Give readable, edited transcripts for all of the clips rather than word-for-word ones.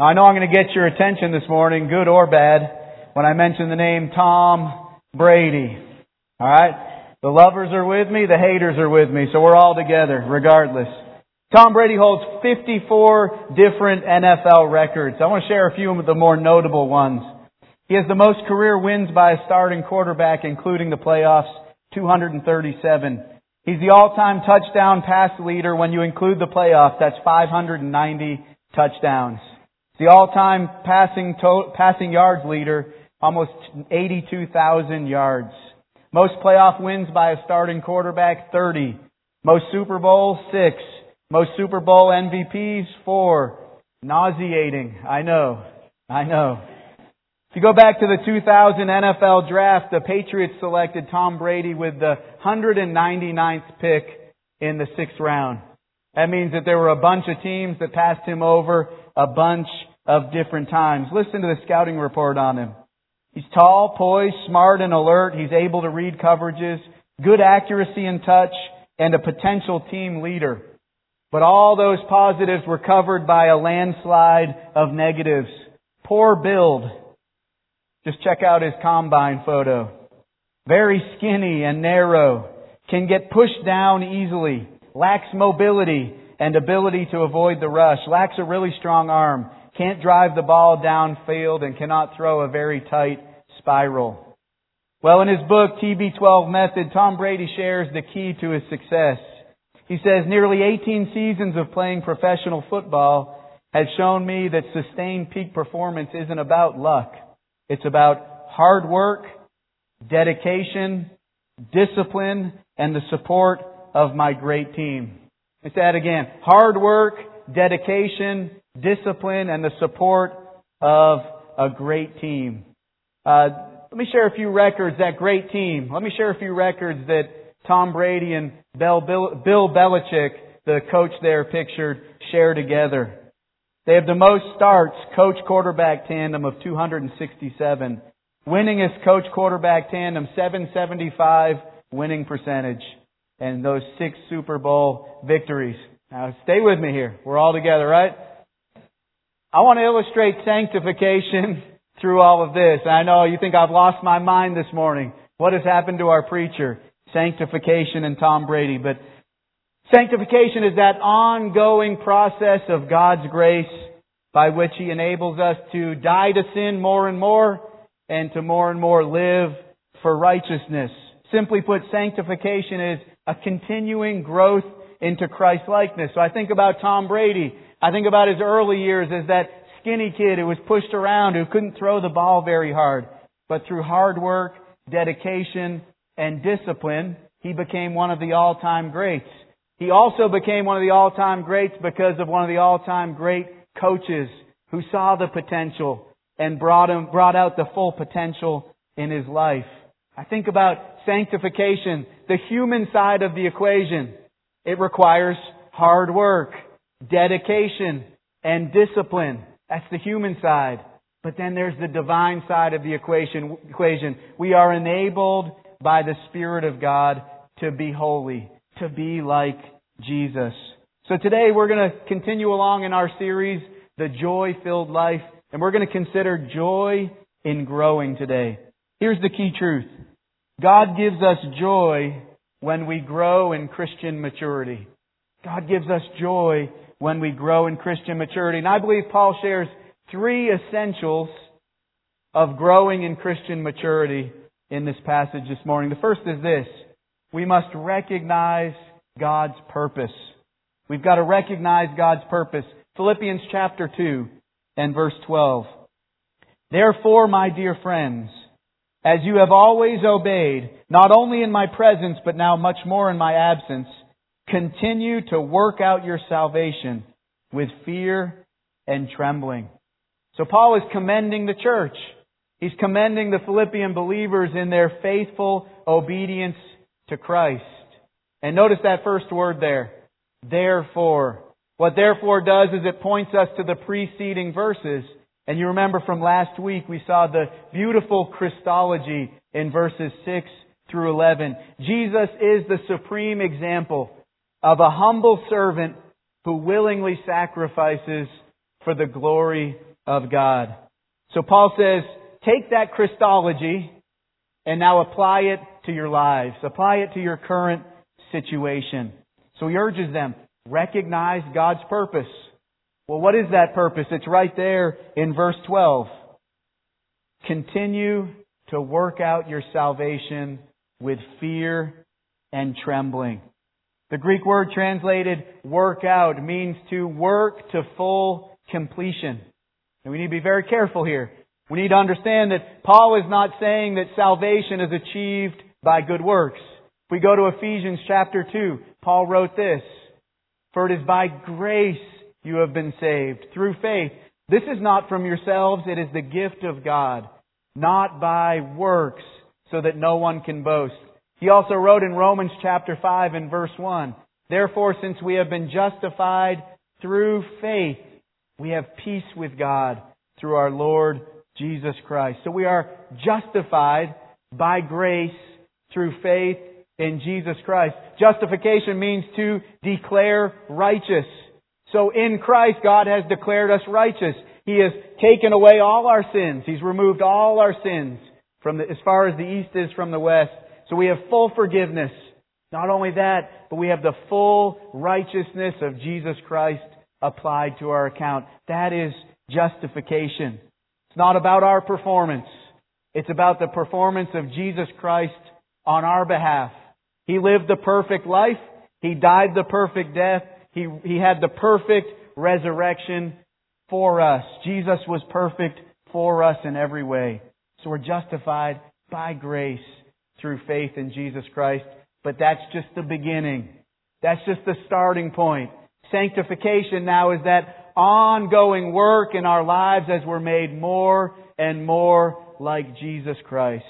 I know I'm going to get your attention this morning, good or bad, when I mention the name Tom Brady. Alright? The lovers are with me, the haters are with me, so we're all together, regardless. Tom Brady holds 54 different NFL records. I want to share a few of the more notable ones. He has the most career wins by a starting quarterback, including the playoffs, 237. He's the all-time touchdown pass leader when you include the playoffs. That's 590 touchdowns. The all-time passing yards leader, almost 82,000 yards. Most playoff wins by a starting quarterback, 30. Most Super Bowls, 6. Most Super Bowl MVPs, 4. Nauseating. I know. If you go back to the 2000 NFL Draft, the Patriots selected Tom Brady with the 199th pick in the 6th round. That means that there were a bunch of teams that passed him over a bunch of different times. Listen to the scouting report on him. He's tall, poised, smart, and alert. He's able to read coverages, good accuracy and touch, and a potential team leader. But all those positives were covered by a landslide of negatives. Poor build. Just check out his combine photo. Very skinny and narrow. Can get pushed down easily. Lacks mobility and ability to avoid the rush. Lacks a really strong arm. Can't drive the ball downfield and cannot throw a very tight spiral. Well, in his book, TB12 Method, Tom Brady shares the key to his success. He says, nearly 18 seasons of playing professional football has shown me that sustained peak performance isn't about luck. It's about hard work, dedication, discipline, and the support of my great team. Let's say that again. Hard work, dedication, discipline, and the support of a great team. Let me share a few records, that great team. Let me share a few records that Tom Brady and Bill Belichick, the coach there pictured, share together. They have the most starts, coach-quarterback tandem of 267. Winningest coach-quarterback tandem, 775 winning percentage. And those 6 Super Bowl victories. Now stay with me here. We're all together, right? I want to illustrate sanctification through all of this. I know you think I've lost my mind this morning. What has happened to our preacher? Sanctification and Tom Brady. But sanctification is that ongoing process of God's grace by which He enables us to die to sin more and to more and more live for righteousness. Simply put, sanctification is a continuing growth into Christ-likeness. So I think about Tom Brady. I think about his early years as that skinny kid who was pushed around, who couldn't throw the ball very hard. But through hard work, dedication, and discipline, he became one of the all-time greats. He also became one of the all-time greats because of one of the all-time great coaches who saw the potential and brought out the full potential in his life. I think about sanctification, the human side of the equation. It requires hard work, dedication, and discipline. That's the human side. But then there's the divine side of the equation. We are enabled by the Spirit of God to be holy, to be like Jesus. So today we're going to continue along in our series, The Joy-Filled Life, and we're going to consider joy in growing today. Here's the key truth. God gives us joy when we grow in Christian maturity. God gives us joy when we grow in Christian maturity. And I believe Paul shares 3 essentials of growing in Christian maturity in this passage this morning. The first is this. We must recognize God's purpose. We've got to recognize God's purpose. Philippians chapter 2 and verse 12. Therefore, my dear friends, as you have always obeyed, not only in my presence, but now much more in my absence, continue to work out your salvation with fear and trembling. So Paul is commending the church. He's commending the Philippian believers in their faithful obedience to Christ. And notice that first word there. Therefore. What therefore does is it points us to the preceding verses. And you remember from last week we saw the beautiful Christology in verses 6 through 11. Jesus is the supreme example of a humble servant who willingly sacrifices for the glory of God. So Paul says, take that Christology and now apply it to your lives. Apply it to your current situation. So he urges them, recognize God's purpose. Well, what is that purpose? It's right there in verse 12. Continue to work out your salvation with fear and trembling. The Greek word translated work out means to work to full completion. And we need to be very careful here. We need to understand that Paul is not saying that salvation is achieved by good works. If we go to Ephesians chapter 2, Paul wrote this, "For it is by grace you have been saved, through faith. This is not from yourselves, it is the gift of God, not by works, so that no one can boast." He also wrote in Romans chapter 5 and verse 1, "Therefore, since we have been justified through faith, we have peace with God through our Lord Jesus Christ." So we are justified by grace through faith in Jesus Christ. Justification means to declare righteous. So in Christ, God has declared us righteous. He has taken away all our sins. He's removed all our sins as far as the east is from the west. So we have full forgiveness. Not only that, but we have the full righteousness of Jesus Christ applied to our account. That is justification. It's not about our performance. It's about the performance of Jesus Christ on our behalf. He lived the perfect life. He died the perfect death. He had the perfect resurrection for us. Jesus was perfect for us in every way. So we're justified by grace through faith in Jesus Christ. But that's just the beginning. That's just the starting point. Sanctification now is that ongoing work in our lives as we're made more and more like Jesus Christ.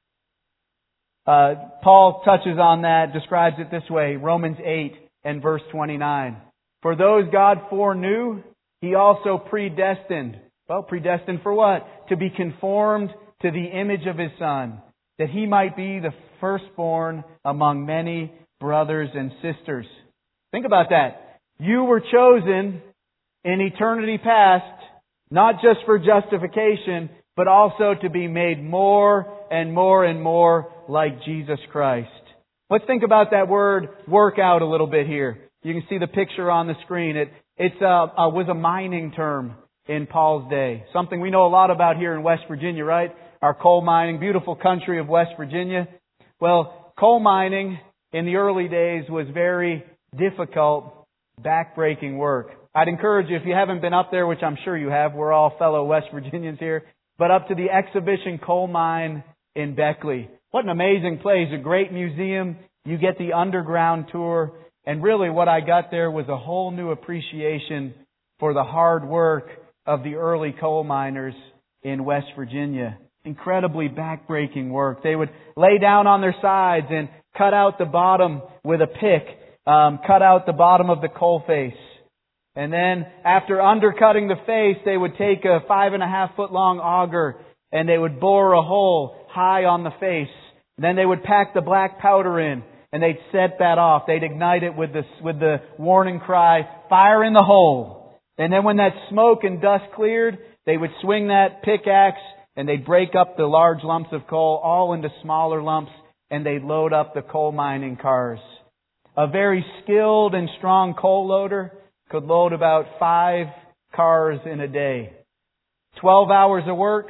Paul touches on that, describes it this way, Romans 8 and verse 29. "For those God foreknew, He also predestined." Well, predestined for what? "To be conformed to the image of His Son, that He might be the firstborn among many brothers and sisters." Think about that. You were chosen in eternity past, not just for justification, but also to be made more and more and more like Jesus Christ. Let's think about that word work out a little bit here. You can see the picture on the screen. It was a mining term in Paul's day. Something we know a lot about here in West Virginia, right? Our coal mining, beautiful country of West Virginia. Well, coal mining in the early days was very difficult, back-breaking work. I'd encourage you, if you haven't been up there, which I'm sure you have, we're all fellow West Virginians here, but up to the Exhibition Coal Mine in Beckley. What an amazing place, a great museum. You get the underground tour. And really what I got there was a whole new appreciation for the hard work of the early coal miners in West Virginia. Incredibly back-breaking work. They would lay down on their sides and cut out the bottom with a pick, cut out the bottom of the coal face. And then after undercutting the face, they would take a 5.5 foot long auger and they would bore a hole high on the face. Then they would pack the black powder in and they'd set that off. They'd ignite it with the warning cry, "Fire in the hole." And then when that smoke and dust cleared, they would swing that pickaxe and they'd break up the large lumps of coal all into smaller lumps and they'd load up the coal mining cars. A very skilled and strong coal loader could load about 5 cars in a day. 12 hours of work,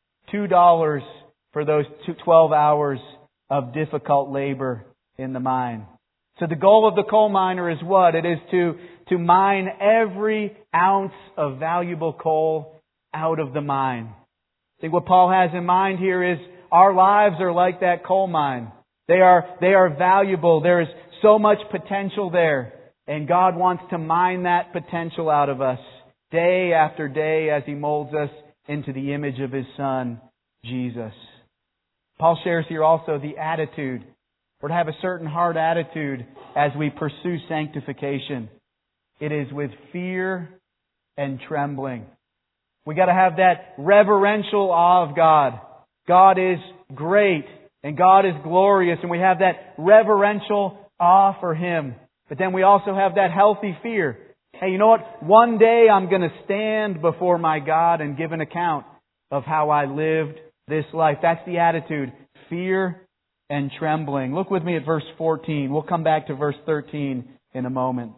$2 for those 12 hours of difficult labor in the mine. So the goal of the coal miner is what? It is to mine every ounce of valuable coal out of the mine. I think what Paul has in mind here is our lives are like that coal mine. They are valuable. There is so much potential there. And God wants to mine that potential out of us day after day as He molds us into the image of His Son, Jesus. Paul shares here also the attitude. We're to have a certain hard attitude as we pursue sanctification. It is with fear and trembling. We got to have that reverential awe of God. God is great and God is glorious, and we have that reverential awe for Him. But then we also have that healthy fear. Hey, you know what? One day I'm going to stand before my God and give an account of how I lived this life. That's the attitude. Fear and trembling. Look with me at verse 14. We'll come back to verse 13 in a moment.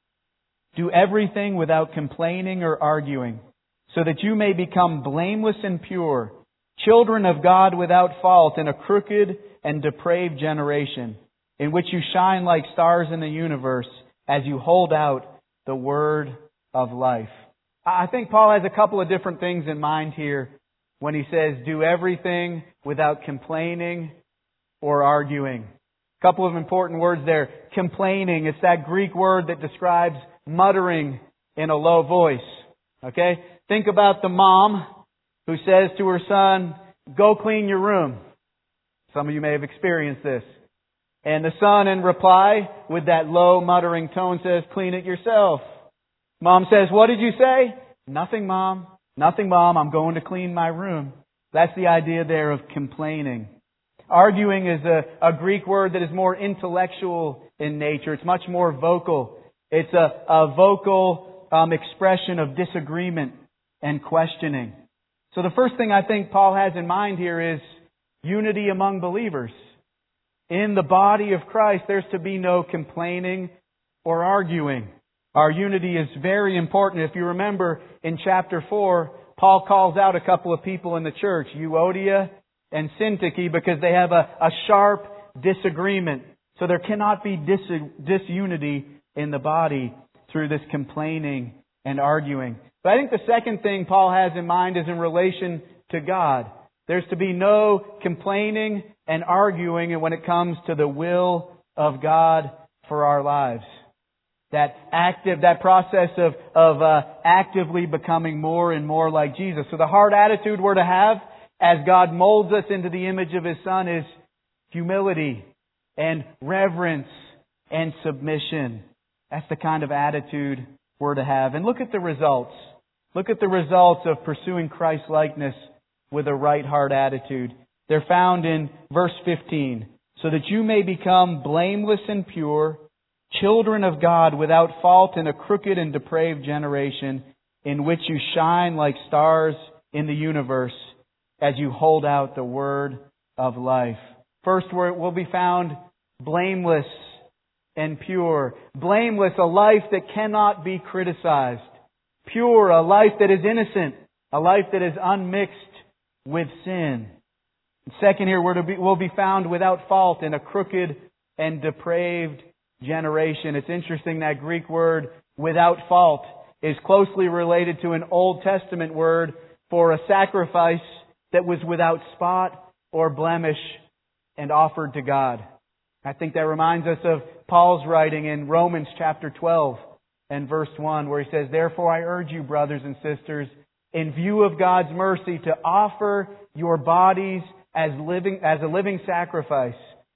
Do everything without complaining or arguing, so that you may become blameless and pure, children of God without fault in a crooked and depraved generation, in which you shine like stars in the universe as you hold out the word of life. I think Paul has a couple of different things in mind here when he says, do everything without complaining or arguing. A couple of important words there. Complaining, it's that Greek word that describes muttering in a low voice. Okay? Think about the mom who says to her son, go clean your room. Some of you may have experienced this. And the son in reply, with that low muttering tone, says, clean it yourself. Mom says, what did you say? Nothing, Mom. Nothing, Mom. I'm going to clean my room. That's the idea there of complaining. Arguing is a Greek word that is more intellectual in nature. It's much more vocal. It's a vocal expression of disagreement and questioning. So the first thing I think Paul has in mind here is unity among believers. In the body of Christ, there's to be no complaining or arguing. Our unity is very important. If you remember in chapter 4, Paul calls out a couple of people in the church, Euodia and Syntyche, because they have a sharp disagreement. So there cannot be disunity in the body through this complaining and arguing. But I think the second thing Paul has in mind is in relation to God. There's to be no complaining and arguing when it comes to the will of God for our lives. That process of actively becoming more and more like Jesus. So the heart attitude we're to have as God molds us into the image of His Son is humility and reverence and submission. That's the kind of attitude we're to have. And look at the results. Look at the results of pursuing Christ-likeness with a right heart attitude. They're found in verse 15. So that you may become blameless and pure, children of God without fault in a crooked and depraved generation, in which you shine like stars in the universe as you hold out the word of life. First, we'll be found blameless and pure. Blameless, a life that cannot be criticized. Pure, a life that is innocent. A life that is unmixed with sin. Second here, we'll be found without fault in a crooked and depraved generation. It's interesting that Greek word, without fault, is closely related to an Old Testament word for a sacrifice that was without spot or blemish and offered to God. I think that reminds us of Paul's writing in Romans chapter 12 and verse 1, where he says, therefore I urge you, brothers and sisters, in view of God's mercy, to offer your bodies as a living sacrifice,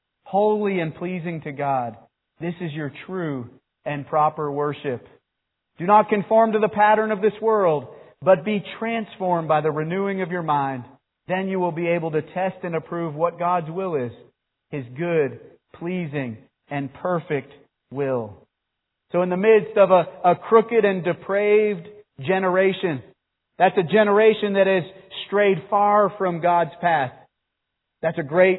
holy and pleasing to God. This is your true and proper worship. Do not conform to the pattern of this world, but be transformed by the renewing of your mind. Then you will be able to test and approve what God's will is, His good, pleasing, and perfect will. So in the midst of a crooked and depraved generation, that's a generation that has strayed far from God's path. That's a great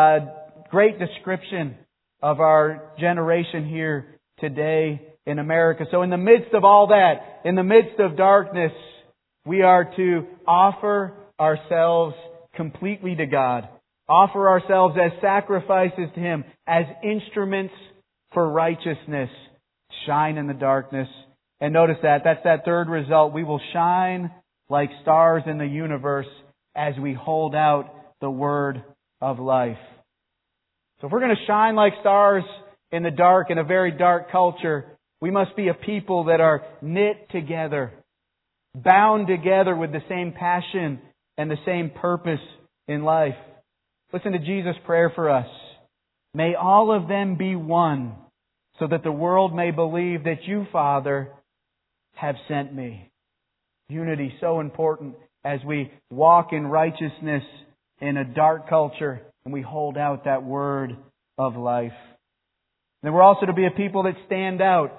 description of our generation here today in America. So in the midst of all that, in the midst of darkness, we are to offer ourselves completely to God. Offer ourselves as sacrifices to Him, as instruments for righteousness. Shine in the darkness. And notice that's that third result. We will shine like stars in the universe as we hold out the word of life. So if we're going to shine like stars in the dark, in a very dark culture, we must be a people that are knit together, bound together with the same passion and the same purpose in life. Listen to Jesus' prayer for us. May all of them be one, so that the world may believe that you, Father, have sent me. Unity so important as we walk in righteousness in a dark culture and we hold out that word of life. Then we're also to be a people that stand out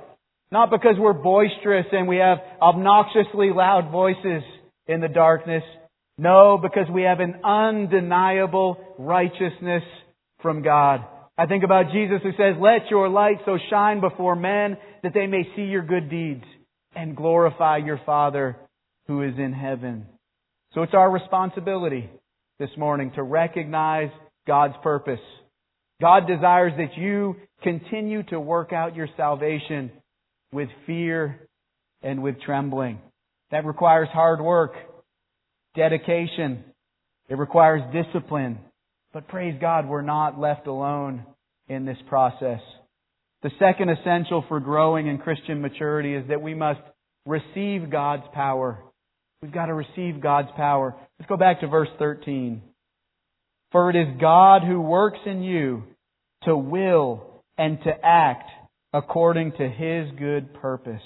Not because we're boisterous and we have obnoxiously loud voices in the darkness. No, because we have an undeniable righteousness from God. I think about Jesus who says, "Let your light so shine before men that they may see your good deeds and glorify your Father who is in heaven." So it's our responsibility this morning to recognize God's purpose. God desires that you continue to work out your salvation with fear and with trembling. That requires hard work, dedication. It requires discipline. But praise God, we're not left alone in this process. The second essential for growing in Christian maturity is that we must receive God's power. We've got to receive God's power. Let's go back to verse 13. "For it is God who works in you to will and to act according to His good purpose."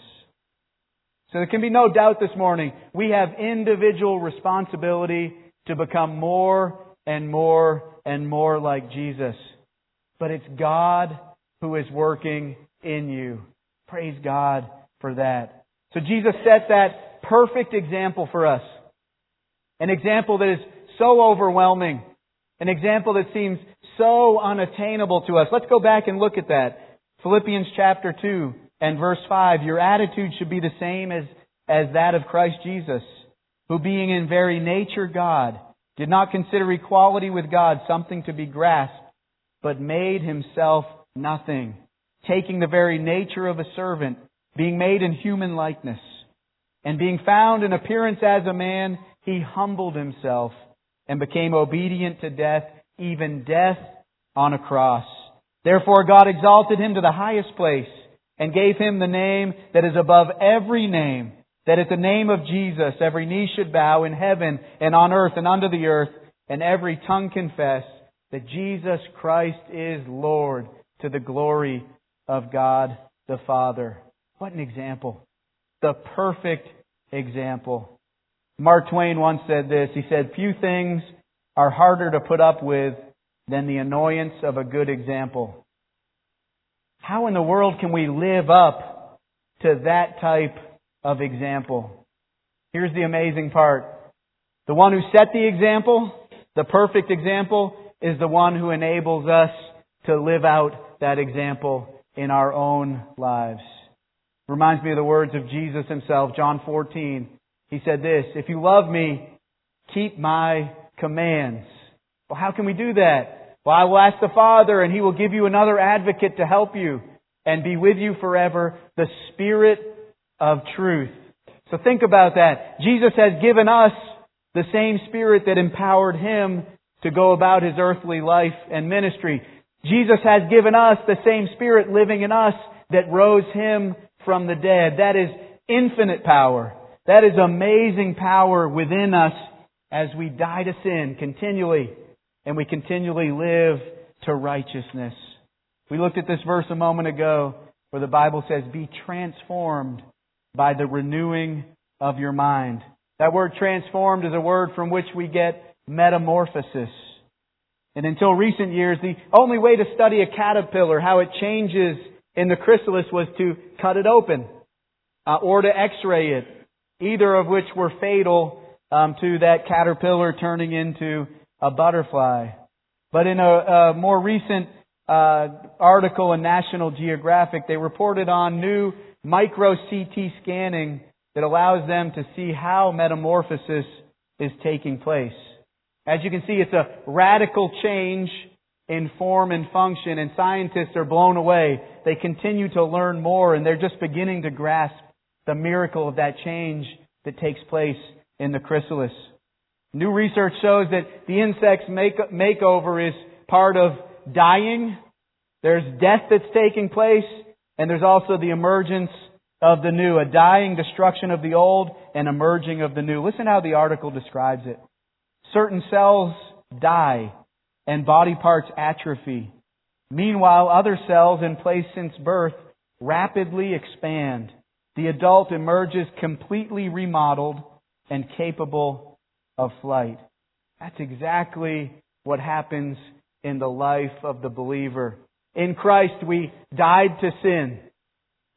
So there can be no doubt this morning, we have individual responsibility to become more and more and more like Jesus. But it's God who is working in you. Praise God for that. So Jesus set that perfect example for us. An example that is so overwhelming. An example that seems so unattainable to us. Let's go back and look at that. Philippians chapter 2 and verse 5. "Your attitude should be the same as that of Christ Jesus, who being in very nature God, did not consider equality with God something to be grasped, but made Himself nothing, taking the very nature of a servant, being made in human likeness. And being found in appearance as a man, He humbled Himself and became obedient to death, even death on a cross. Therefore God exalted Him to the highest place and gave Him the name that is above every name, that at the name of Jesus every knee should bow in heaven and on earth and under the earth, and every tongue confess that Jesus Christ is Lord, to the glory of God the Father." What an example. The perfect example. Mark Twain once said this. He said, "Few things are harder to put up with than the annoyance of a good example." How in the world can we live up to that type of example? Here's the amazing part. The one who set the example, the perfect example, is the one who enables us to live out that example in our own lives. Reminds me of the words of Jesus Himself, John 14. He said this, "If you love me, keep my commands." Well, how can we do that? "Well, I will ask the Father, and He will give you another advocate to help you and be with you forever, the Spirit of truth." So think about that. Jesus has given us the same Spirit that empowered Him to go about His earthly life and ministry. Jesus has given us the same Spirit living in us that rose Him from the dead. That is infinite power. That is amazing power within us as we die to sin continually and we continually live to righteousness. We looked at this verse a moment ago where the Bible says, "Be transformed by the renewing of your mind." That word transformed is a word from which we get metamorphosis. And until recent years, the only way to study a caterpillar, how it changes in the chrysalis, was to cut it open or to x-ray it, either of which were fatal to that caterpillar turning into a butterfly. But in a more recent article in National Geographic, they reported on new micro-CT scanning that allows them to see how metamorphosis is taking place. As you can see, it's a radical change in form and function, and scientists are blown away. They continue to learn more, and they're just beginning to grasp the miracle of that change that takes place in the chrysalis. New research shows that the insect's makeover is part of dying. There's death that's taking place, and there's also the emergence of the new, a dying destruction of the old and emerging of the new. Listen how the article describes it. Certain cells die and body parts atrophy. Meanwhile, other cells in place since birth rapidly expand. The adult emerges completely remodeled and capable of flight. That's exactly what happens in the life of the believer. In Christ, we died to sin.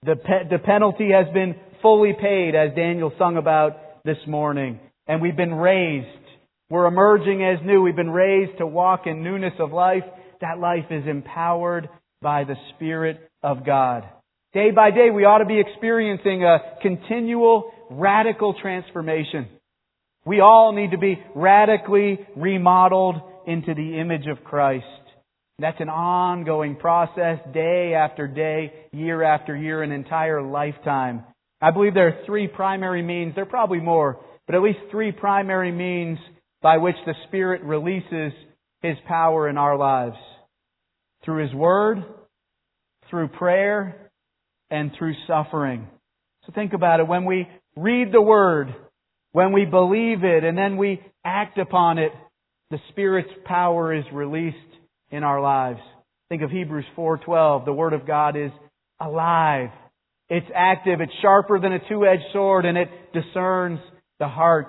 The penalty has been fully paid, as Daniel sung about this morning. And we've been raised. We're emerging as new. We've been raised to walk in newness of life. That life is empowered by the Spirit of God. Day by day, we ought to be experiencing a continual, radical transformation. We all need to be radically remodeled into the image of Christ. That's an ongoing process, day after day, year after year, an entire lifetime. I believe there are three primary means, there are probably more, but at least three primary means by which the Spirit releases His power in our lives. Through His Word, through prayer, and through suffering. So think about it. When we read the Word, when we believe it, and then we act upon it, the Spirit's power is released in our lives. Think of Hebrews 4:12. The Word of God is alive. It's active. It's sharper than a two-edged sword, and it discerns the heart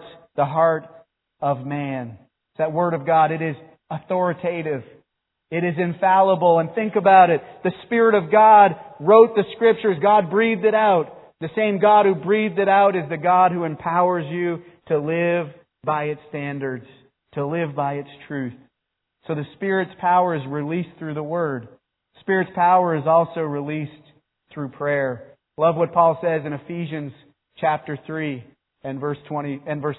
of man. That Word of God, it is authoritative. It is infallible. And think about it. The Spirit of God wrote the Scriptures. God breathed it out. The same God who breathed it out is the God who empowers you to live by its standards, to live by its truth. So the Spirit's power is released through the Word. Spirit's power is also released through prayer. Love what Paul says in Ephesians chapter 3 and verse 20.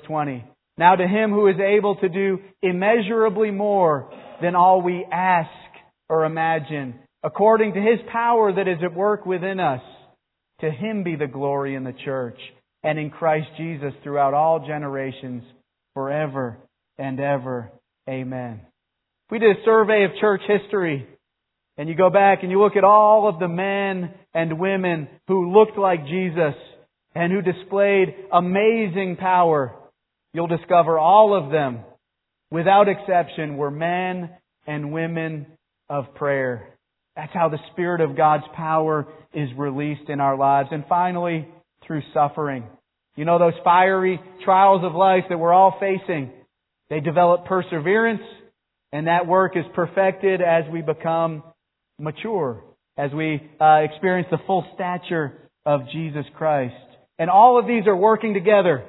Now to Him who is able to do immeasurably more than all we ask or imagine, according to His power that is at work within us, to Him be the glory in the church and in Christ Jesus throughout all generations, forever and ever. Amen. If we did a survey of church history, and you go back and you look at all of the men and women who looked like Jesus and who displayed amazing power, you'll discover all of them, without exception, were men and women of prayer. That's how the Spirit of God's power is released in our lives. And finally, through suffering. You know, those fiery trials of life that we're all facing, they develop perseverance, and that work is perfected as we become mature, as we experience the full stature of Jesus Christ. And all of these are working together.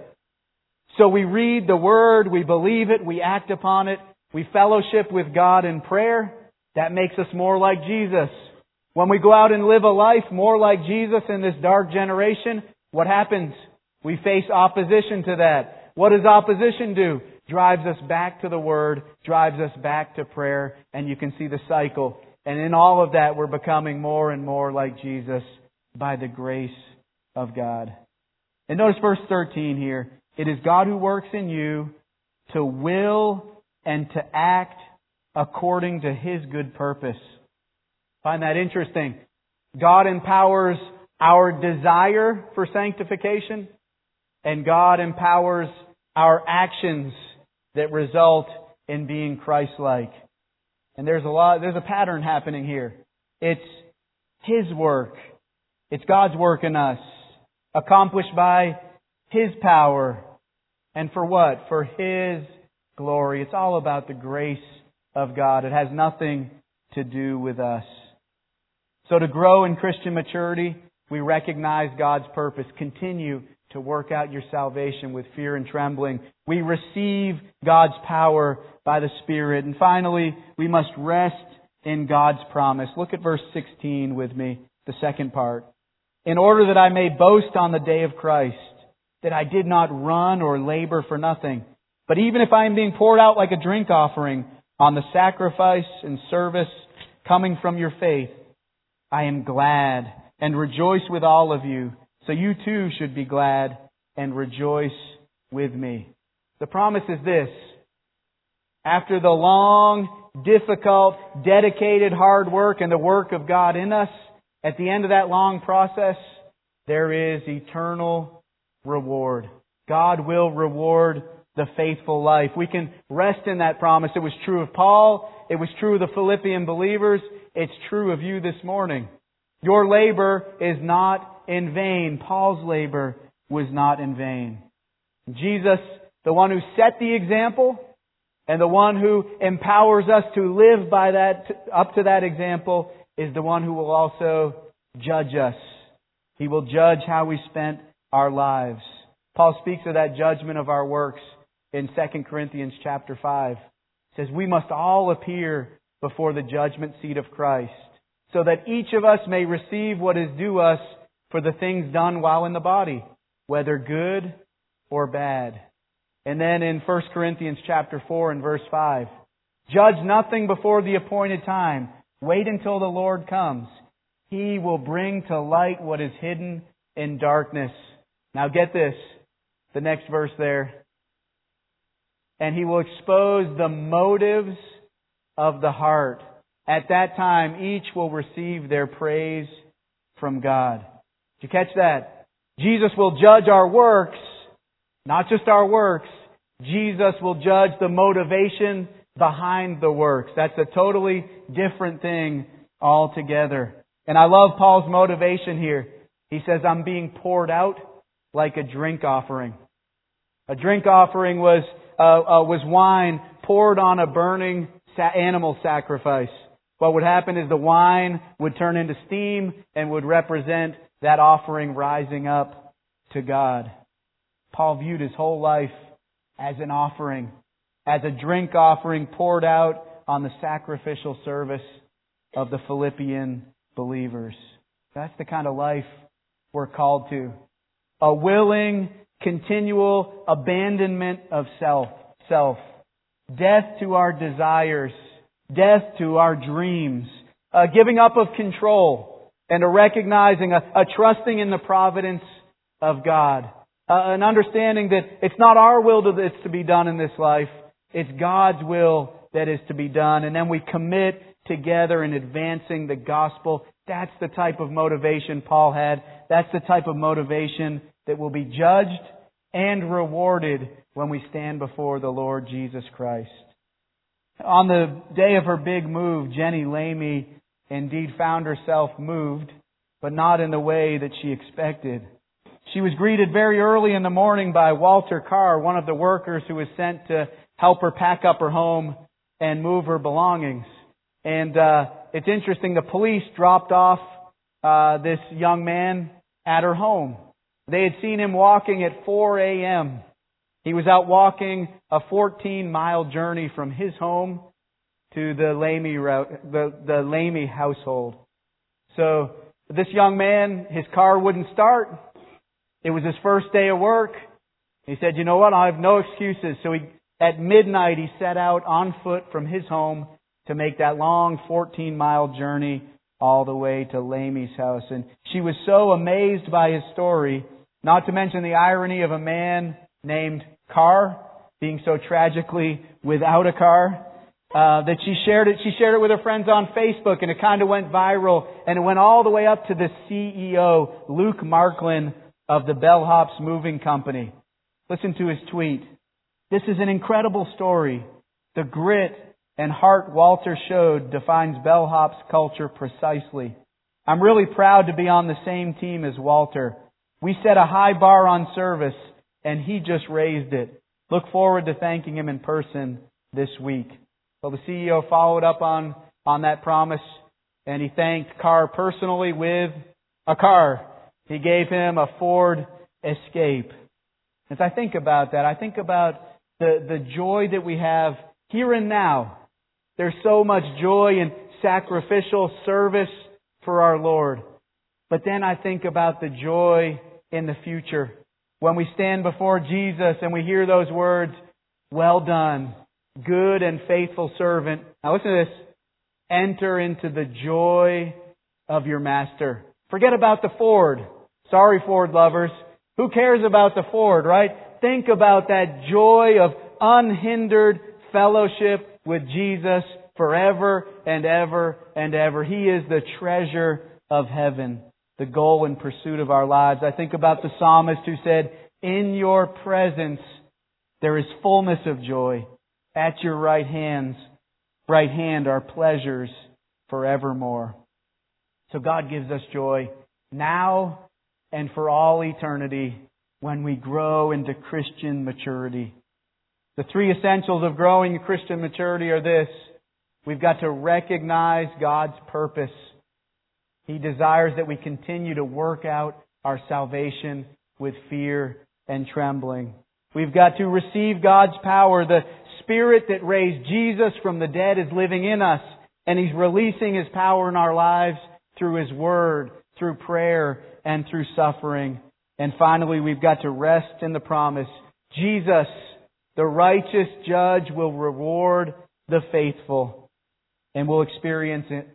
So we read the Word, we believe it, we act upon it, we fellowship with God in prayer. That makes us more like Jesus. When we go out and live a life more like Jesus in this dark generation, what happens? We face opposition to that. What does opposition do? Drives us back to the Word, drives us back to prayer, and you can see the cycle. And in all of that, we're becoming more and more like Jesus by the grace of God. And notice verse 13 here. It is God who works in you to will and to act according to His good purpose. Find that interesting. God empowers our desire for sanctification, and God empowers our actions that result in being Christ-like. And there's a pattern happening here. It's His work. It's God's work in us, accomplished by His power. And for what? For His glory. It's all about the grace of God. It has nothing to do with us. So to grow in Christian maturity, we recognize God's purpose. Continue to work out your salvation with fear and trembling. We receive God's power by the Spirit. And finally, we must rest in God's promise. Look at verse 16 with me, the second part. In order that I may boast on the day of Christ, that I did not run or labor for nothing. But even if I am being poured out like a drink offering on the sacrifice and service coming from your faith, I am glad and rejoice with all of you. So you too should be glad and rejoice with me. The promise is this. After the long, difficult, dedicated, hard work and the work of God in us, at the end of that long process, there is eternal reward. God will reward the faithful life. We can rest in that promise. It was true of Paul. It was true of the Philippian believers. It's true of you this morning. Your labor is not in vain. Paul's labor was not in vain. Jesus, the one who set the example and the one who empowers us to live by that, up to that example, is the one who will also judge us He will judge how we spent our lives. Paul speaks of that judgment of our works in 2 Corinthians chapter 5. He says, we must all appear before the judgment seat of Christ, so that each of us may receive what is due us for the things done while in the body, whether good or bad. And then in 1 Corinthians chapter 4 and verse 5, judge nothing before the appointed time. Wait until the Lord comes. He will bring to light what is hidden in darkness. Now get this, the next verse there. And He will expose the motives of the heart. At that time, each will receive their praise from God. Did you catch that? Jesus will judge our works, not just our works. Jesus will judge the motivation behind the works. That's a totally different thing altogether. And I love Paul's motivation here. He says, I'm being poured out like a drink offering. A drink offering was wine poured on a burning animal sacrifice. What would happen is the wine would turn into steam and would represent that offering rising up to God. Paul viewed his whole life as an offering, as a drink offering poured out on the sacrificial service of the Philippian believers. That's the kind of life we're called to. A willing, continual abandonment of self. Death to our desires. Death to our dreams. A giving up of control. And a recognizing, a trusting in the providence of God. An understanding that it's not our will that's to be done in this life. It's God's will that is to be done. And then we commit together in advancing the gospel. That's the type of motivation Paul had. That's the type of motivation that will be judged and rewarded when we stand before the Lord Jesus Christ. On the day of her big move, Jenny Lamy indeed found herself moved, but not in the way that she expected. She was greeted very early in the morning by Walter Carr, one of the workers who was sent to help her pack up her home and move her belongings. And it's interesting, the police dropped off this young man at her home. They had seen him walking at 4 a.m. He was out walking a 14-mile journey from his home to the Lamy household. So this young man, his car wouldn't start. It was his first day of work. He said, you know what, I have no excuses. So at midnight he set out on foot from his home to make that long 14-mile journey all the way to Lamy's house. And she was so amazed by his story, not to mention the irony of a man named Carr being so tragically without a car, that she shared it. She shared it with her friends on Facebook, and it kind of went viral, and it went all the way up to the CEO, Luke Marklin, of the Bellhops Moving Company. Listen to his tweet. This is an incredible story. The grit and heart Walter showed defines Bellhop's culture precisely. I'm really proud to be on the same team as Walter. We set a high bar on service, and he just raised it. Look forward to thanking him in person this week. Well, the CEO followed up on that promise, and he thanked Carr personally with a car. He gave him a Ford Escape. As I think about that, I think about the joy that we have here and now. There's so much joy in sacrificial service for our Lord. But then I think about the joy in the future. When we stand before Jesus and we hear those words, well done, good and faithful servant. Now listen to this. Enter into the joy of your master. Forget about the Ford. Sorry, Ford lovers. Who cares about the Ford, right? Think about that joy of unhindered fellowship with Jesus forever and ever and ever. He is the treasure of heaven, the goal and pursuit of our lives. I think about the psalmist who said, in your presence there is fullness of joy. At your right hand are pleasures forevermore. So God gives us joy now and for all eternity when we grow into Christian maturity. The three essentials of growing in Christian maturity are this. We've got to recognize God's purpose. He desires that we continue to work out our salvation with fear and trembling. We've got to receive God's power. The Spirit that raised Jesus from the dead is living in us, and He's releasing His power in our lives through His Word, through prayer, and through suffering. And finally, we've got to rest in the promise. Jesus, the righteous judge, will reward the faithful and will experience an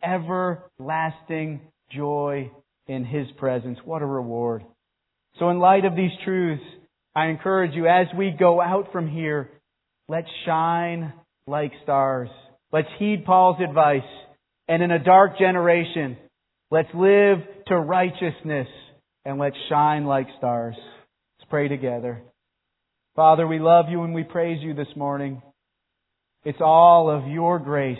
everlasting joy in His presence. What a reward. So in light of these truths, I encourage you, as we go out from here, let's shine like stars. Let's heed Paul's advice. And in a dark generation, let's live to righteousness and let's shine like stars. Let's pray together. Father, we love You and we praise You this morning. It's all of Your grace.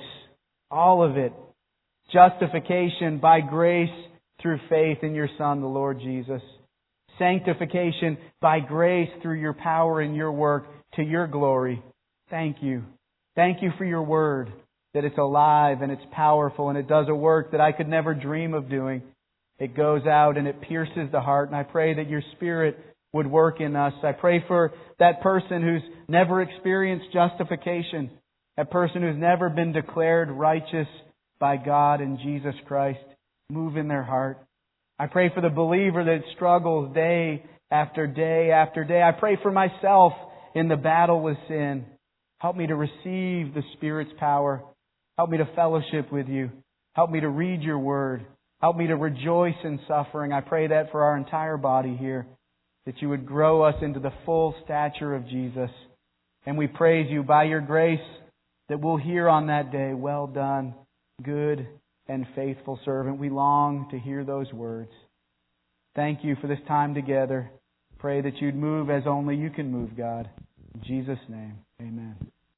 All of it. Justification by grace through faith in Your Son, the Lord Jesus. Sanctification by grace through Your power and Your work to Your glory. Thank You. Thank You for Your Word, that it's alive and it's powerful and it does a work that I could never dream of doing. It goes out and it pierces the heart, and I pray that Your Spirit would work in us. I pray for that person who's never experienced justification, that person who's never been declared righteous by God in Jesus Christ. Move in their heart. I pray for the believer that struggles day after day after day. I pray for myself in the battle with sin. Help me to receive the Spirit's power. Help me to fellowship with You. Help me to read Your Word. Help me to rejoice in suffering. I pray that for our entire body here, that You would grow us into the full stature of Jesus. And we praise You by Your grace that we'll hear on that day, well done, good and faithful servant. We long to hear those words. Thank You for this time together. Pray that You'd move as only You can move, God. In Jesus' name, amen.